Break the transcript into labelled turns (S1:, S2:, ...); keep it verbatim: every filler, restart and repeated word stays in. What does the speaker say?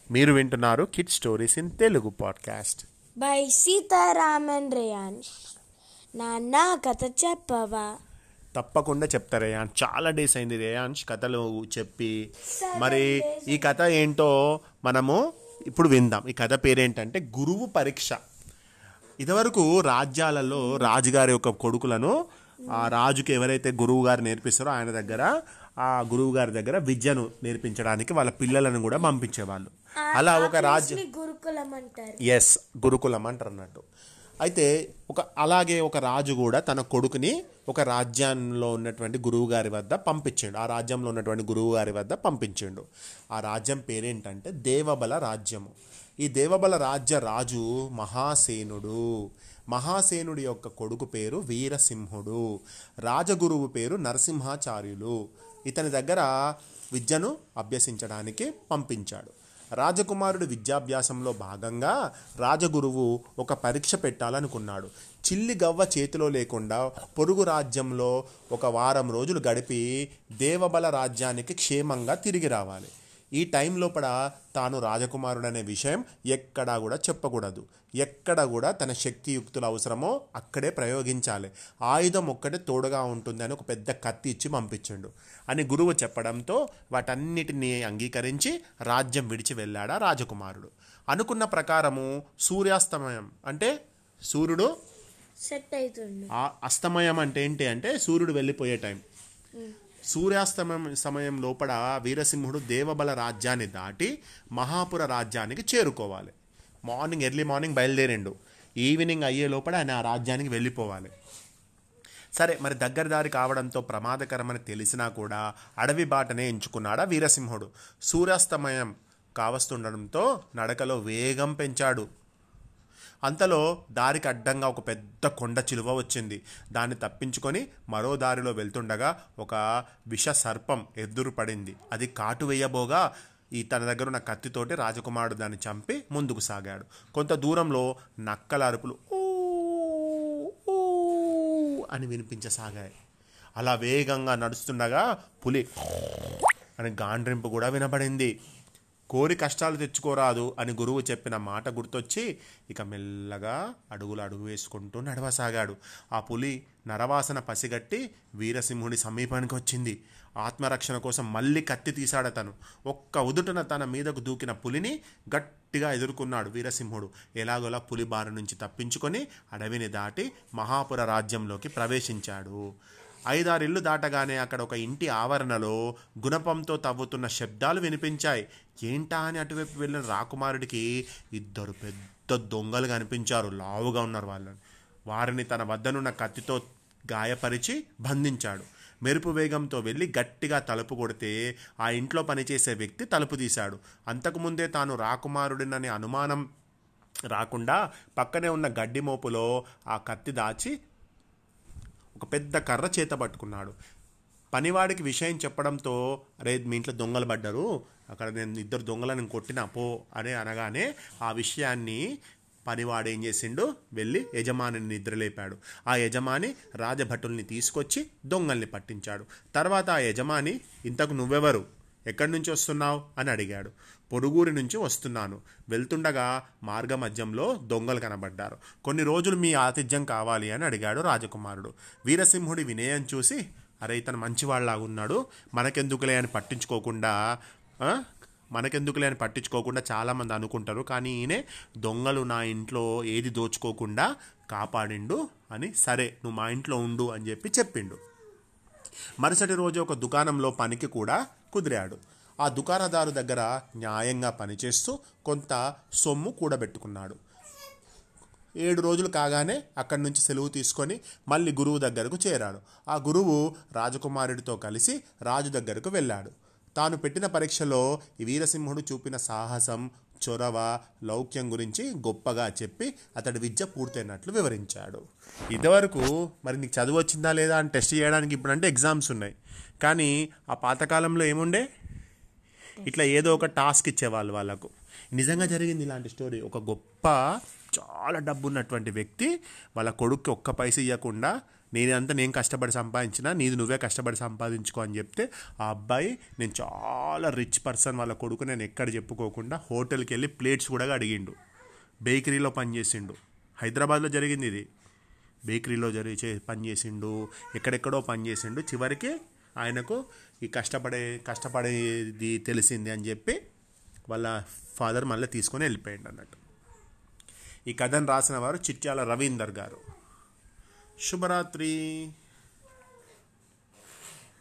S1: మీరు వింటున్నారు kid stories in Telugu podcast
S2: by Sitaraman Reyans. నాన్న కథ చెప్పవా?
S1: తప్పకుండా చెప్తా రేయాన్. చాలా డేస్ అయింది రేయాన్స్ కథలు చెప్పి. మరి ఈ కథ ఏంటో మనము ఇప్పుడు విందాం. ఈ కథ పేరేంటంటే గురువు పరీక్ష. ఇదివరకు రాజ్యాలలో రాజుగారి యొక్క కొడుకులను ఆ రాజుకి ఎవరైతే గురువు గారు నేర్పిస్తారో ఆయన దగ్గర ఆ గురువు గారి దగ్గర విద్యను నేర్పించడానికి వాళ్ళ పిల్లలను కూడా పంపించేవాళ్ళు. అలా ఒక రాజ్యం ఎస్ గురుకులం అంటారు అన్నట్టు. అయితే ఒక అలాగే ఒక రాజు కూడా తన కొడుకుని ఒక రాజ్యంలో ఉన్నటువంటి గురువు గారి వద్ద పంపించాడు. ఆ రాజ్యంలో ఉన్నటువంటి గురువు గారి వద్ద పంపించాడు. ఆ రాజ్యం పేరేంటంటే దేవబల రాజ్యము. ఈ దేవబల రాజ్య రాజు మహాసేనుడు. మహాసేనుడి యొక్క కొడుకు పేరు వీరసింహుడు. రాజగురువు పేరు నరసింహాచార్యులు. ఇతని దగ్గర విద్యను అభ్యసించడానికి పంపించాడు. రాజకుమారుడు విద్యాభ్యాసంలో భాగంగా రాజగురువు ఒక పరీక్ష పెట్టాలనుకున్నాడు. చిల్లి గవ్వ చేతిలో లేకుండా పొరుగు రాజ్యంలో ఒక వారం రోజులు గడిపి దేవబల రాజ్యానికి క్షేమంగా తిరిగి రావాలి. ఈ టైం లోపల తాను రాజకుమారుడు అనే విషయం ఎక్కడా కూడా చెప్పకూడదు. ఎక్కడ కూడా తన శక్తియుక్తులు అవసరమో అక్కడే ప్రయోగించాలి. ఆయుధం ఒక్కటే తోడుగా ఉంటుంది అని ఒక పెద్ద కత్తి ఇచ్చి పంపించిండు అని గురువు చెప్పడంతో వాటన్నిటినీ అంగీకరించి రాజ్యం విడిచి వెళ్ళాడా రాజకుమారుడు. అనుకున్న ప్రకారము సూర్యాస్తమయం అంటే సూర్యుడు
S2: సెట్ అవుతుంది.
S1: అస్తమయం అంటే ఏంటి అంటే సూర్యుడు వెళ్ళిపోయే టైం. సూర్యాస్తమయం సమయం లోపల వీరసింహుడు దేవబల రాజ్యాన్ని దాటి మహాపుర రాజ్యానికి చేరుకోవాలి. మార్నింగ్ ఎర్లీ మార్నింగ్ బయలుదేరిండు. ఈవినింగ్ అయ్యే లోపల ఆయన ఆ రాజ్యానికి వెళ్ళిపోవాలి. సరే, మరి దగ్గర దారి కావడంతో ప్రమాదకరమని తెలిసినా కూడా అడవి బాటనే ఎంచుకున్నాడా వీరసింహుడు. సూర్యాస్తమయం కావస్తుండడంతో నడకలో వేగం పెంచాడు. అంతలో దారికి అడ్డంగా ఒక పెద్ద కొండ చిలువ వచ్చింది. దాన్ని తప్పించుకొని మరో దారిలో వెళ్తుండగా ఒక విష సర్పం ఎదురు పడింది. అది కాటు వేయబోగా ఈ తన దగ్గర ఉన్న కత్తితోటి రాజకుమారుడు దాన్ని చంపి ముందుకు సాగాడు. కొంత దూరంలో నక్కల అరుపులు ఊ ఊ అని వినిపించసాగాయి. అలా వేగంగా నడుస్తుండగా పులి అని గాండ్రింపు కూడా వినబడింది. కోరి కష్టాలు తెచ్చుకోరాదు అని గురువు చెప్పిన మాట గుర్తొచ్చి ఇక మెల్లగా అడుగులు అడుగు వేసుకుంటూ నడవసాగాడు. ఆ పులి నరవాసన పసిగట్టి వీరసింహుడి సమీపానికి వచ్చింది. ఆత్మరక్షణ కోసం మళ్ళీ కత్తి తీశాడతను. ఒక్క ఉదుటన తన మీదకు దూకిన పులిని గట్టిగా ఎదుర్కొన్నాడు వీరసింహుడు. ఎలాగోలా పులి బారి నుంచి తప్పించుకొని అడవిని దాటి మహాపుర రాజ్యంలోకి ప్రవేశించాడు. ఐదారిల్లు దాటగానే అక్కడ ఒక ఇంటి ఆవరణలో గుణపంతో తవ్వుతున్న శబ్దాలు వినిపించాయి. ఏంటా అని అటువైపు వెళ్ళిన రాకుమారుడికి ఇద్దరు పెద్ద దొంగలు కనిపించారు. లావుగా ఉన్నారు వాళ్ళని. వారిని తన వద్దనున్న కత్తితో గాయపరిచి బంధించాడు. మెరుపు వేగంతో వెళ్ళి గట్టిగా తలుపు కొడితే ఆ ఇంట్లో పనిచేసే వ్యక్తి తలుపు తీశాడు. అంతకుముందే తాను రాకుమారుడినని అనుమానం రాకుండా పక్కనే ఉన్న గడ్డి మోపులో ఆ కత్తి దాచి ఒక పెద్ద కర్ర చేత పట్టుకున్నాడు. పనివాడికి విషయం చెప్పడంతో అరే మీ ఇంట్లో దొంగలు పడ్డారు, అక్కడ నేను ఇద్దరు దొంగలను కొట్టినా పో అని అనగానే ఆ విషయాన్ని పనివాడు ఏం చేసిండు, వెళ్ళి యజమానిని నిద్రలేపాడు. ఆ యజమాని రాజభటుల్ని తీసుకొచ్చి దొంగల్ని పట్టించాడు. తర్వాత ఆ యజమాని ఇంతకు నువ్వెవరు, ఎక్కడి నుంచి వస్తున్నావు అని అడిగాడు. పొరుగురి నుంచి వస్తున్నాను. వెళ్తుండగా మార్గ మధ్యంలో దొంగలు కనబడ్డారు. కొన్ని రోజులు మీ ఆతిథ్యం కావాలి అని అడిగాడు రాజకుమారుడు. వీరసింహుడి వినయం చూసి అరే ఇతను మంచివాళ్ళలాగా ఉన్నాడు, మనకెందుకులే అని పట్టించుకోకుండా మనకెందుకులే అని పట్టించుకోకుండా చాలామంది అనుకుంటారు, కానీ ఈయనే దొంగలు నా ఇంట్లో ఏది దోచుకోకుండా కాపాడిండు అని సరే నువ్వు మా ఇంట్లో ఉండు అని చెప్పి చెప్పిండు. మరుసటి రోజు ఒక దుకాణంలో పనికి కూడా కుదిరాడు. ఆ దుకాణదారు దగ్గర న్యాయంగా పనిచేస్తూ కొంత సొమ్ము కూడబెట్టుకున్నాడు. ఏడు రోజులు కాగానే అక్కడి నుంచి సెలవు తీసుకొని మళ్ళీ గురువు దగ్గరకు చేరాడు. ఆ గురువు రాజకుమారుడితో కలిసి రాజు దగ్గరకు వెళ్ళాడు. తాను పెట్టిన పరీక్షలో ఈ వీరసింహుడు చూపిన సాహసం, చొరవ, లౌక్యం గురించి గొప్పగా చెప్పి అతడి విద్య పూర్తయినట్లు వివరించాడు. ఇంతవరకు మరి నీకు చదువు వచ్చిందా లేదా అని టెస్ట్ చేయడానికి ఇప్పుడంటే ఎగ్జామ్స్ ఉన్నాయి, కానీ ఆ పాతకాలంలో ఏముండే ఇట్లా ఏదో ఒక టాస్క్ ఇచ్చేవాళ్ళు వాళ్ళకు. నిజంగా జరిగింది ఇలాంటి స్టోరీ. ఒక గొప్ప చాలా డబ్బు ఉన్నటువంటి వ్యక్తి వాళ్ళ కొడుక్కి ఒక్క పైస ఇవ్వకుండా నేనంతా నేను కష్టపడి సంపాదించిన, నీది నువ్వే కష్టపడి సంపాదించుకో అని చెప్తే ఆ అబ్బాయి నేను చాలా రిచ్ పర్సన్ వాళ్ళ కొడుకు, నేను ఎక్కడ చెప్పుకోకుండా హోటల్కి వెళ్ళి ప్లేట్స్ కూడా అడిగిండు. బేకరీలో పనిచేసిండు. హైదరాబాద్లో జరిగింది ఇది. బేకరీలో జరిగి చే పని చేసిండు, ఎక్కడెక్కడో పని చేసిండు. చివరికి ఆయనకు ఈ కష్టపడే కష్టపడేది తెలిసింది అని చెప్పి వాళ్ళ ఫాదర్ మళ్ళీ తీసుకొని వెళ్ళిపోయిండు అన్నట్టు. ఈ కథను రాసిన వారు చిట్యాల రవీందర్ గారు. శుభరాత్రి.